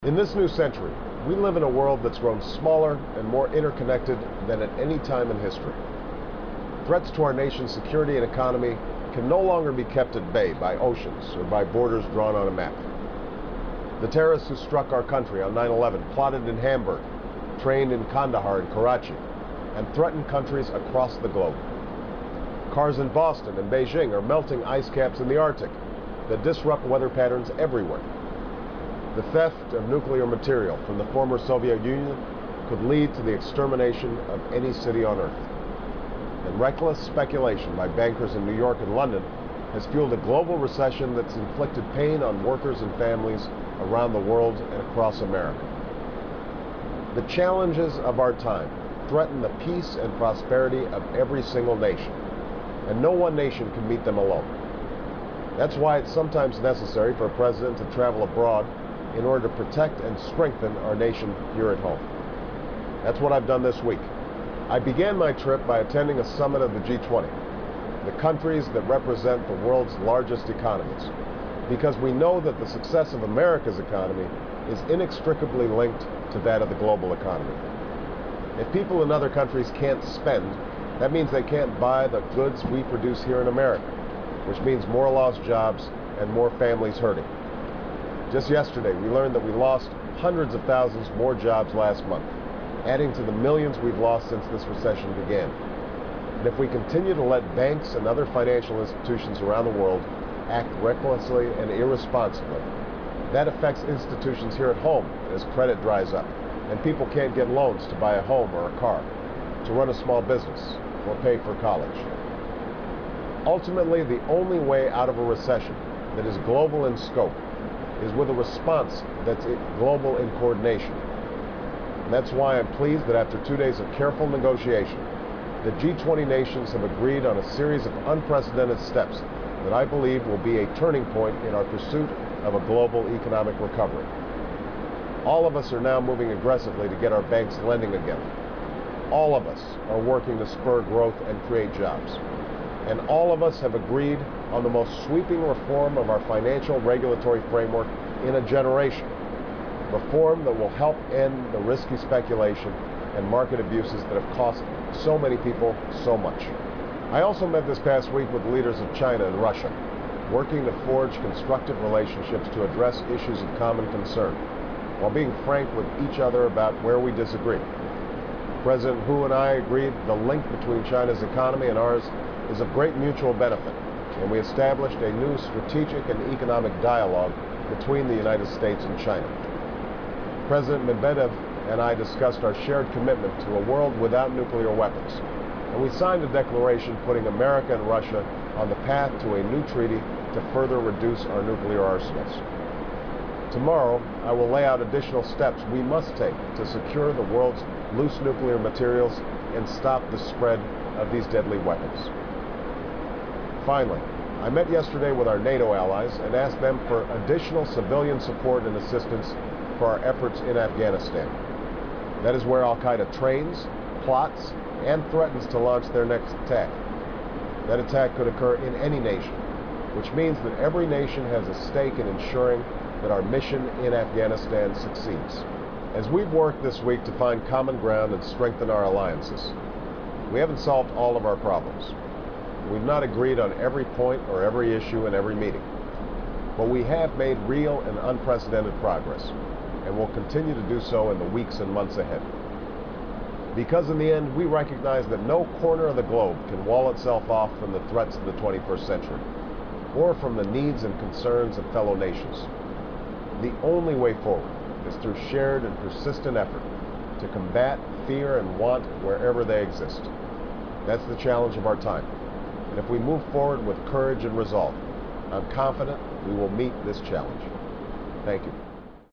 In this new century, we live in a world that's grown smaller and more interconnected than at any time in history. Threats to our nation's security and economy can no longer be kept at bay by oceans or by borders drawn on a map. The terrorists who struck our country on 9/11 plotted in Hamburg, trained in Kandahar and Karachi, and threatened countries across the globe. Cars in Boston and Beijing are melting ice caps in the Arctic that disrupt weather patterns everywhere. The theft of nuclear material from the former Soviet Union could lead to the extermination of any city on Earth. And reckless speculation by bankers in New York and London has fueled a global recession that's inflicted pain on workers and families around the world and across America. The challenges of our time threaten the peace and prosperity of every single nation, and no one nation can meet them alone. That's why it's sometimes necessary for a president to travel abroad in order to protect and strengthen our nation here at home. That's what I've done this week. I began my trip by attending a summit of the G20, the countries that represent the world's largest economies, because we know that the success of America's economy is inextricably linked to that of the global economy. If people in other countries can't spend, that means they can't buy the goods we produce here in America, which means more lost jobs and more families hurting. Just yesterday, we learned that we lost hundreds of thousands more jobs last month, adding to the millions we've lost since this recession began. And if we continue to let banks and other financial institutions around the world act recklessly and irresponsibly, that affects institutions here at home as credit dries up, and people can't get loans to buy a home or a car, to run a small business, or pay for college. Ultimately, the only way out of a recession that is global in scope is with a response that's global in coordination. And that's why I'm pleased that after 2 days of careful negotiation, the G20 nations have agreed on a series of unprecedented steps that I believe will be a turning point in our pursuit of a global economic recovery. All of us are now moving aggressively to get our banks lending again. All of us are working to spur growth and create jobs. And all of us have agreed on the most sweeping reform of our financial regulatory framework in a generation. Reform that will help end the risky speculation and market abuses that have cost so many people so much. I also met this past week with leaders of China and Russia, working to forge constructive relationships to address issues of common concern, while being frank with each other about where we disagree. President Hu and I agreed the link between China's economy and ours is of great mutual benefit, and we established a new strategic and economic dialogue between the United States and China. President Medvedev and I discussed our shared commitment to a world without nuclear weapons, and we signed a declaration putting America and Russia on the path to a new treaty to further reduce our nuclear arsenals. Tomorrow, I will lay out additional steps we must take to secure the world's loose nuclear materials and stop the spread of these deadly weapons. Finally, I met yesterday with our NATO allies and asked them for additional civilian support and assistance for our efforts in Afghanistan. That is where Al-Qaeda trains, plots, and threatens to launch their next attack. That attack could occur in any nation, which means that every nation has a stake in ensuring that our mission in Afghanistan succeeds. As we've worked this week to find common ground and strengthen our alliances, we haven't solved all of our problems. We've not agreed on every point or every issue in every meeting, but we have made real and unprecedented progress, and will continue to do so in the weeks and months ahead. Because in the end, we recognize that no corner of the globe can wall itself off from the threats of the 21st century, or from the needs and concerns of fellow nations. The only way forward is through shared and persistent effort to combat fear and want wherever they exist. That's the challenge of our time. And if we move forward with courage and resolve, I'm confident we will meet this challenge. Thank you.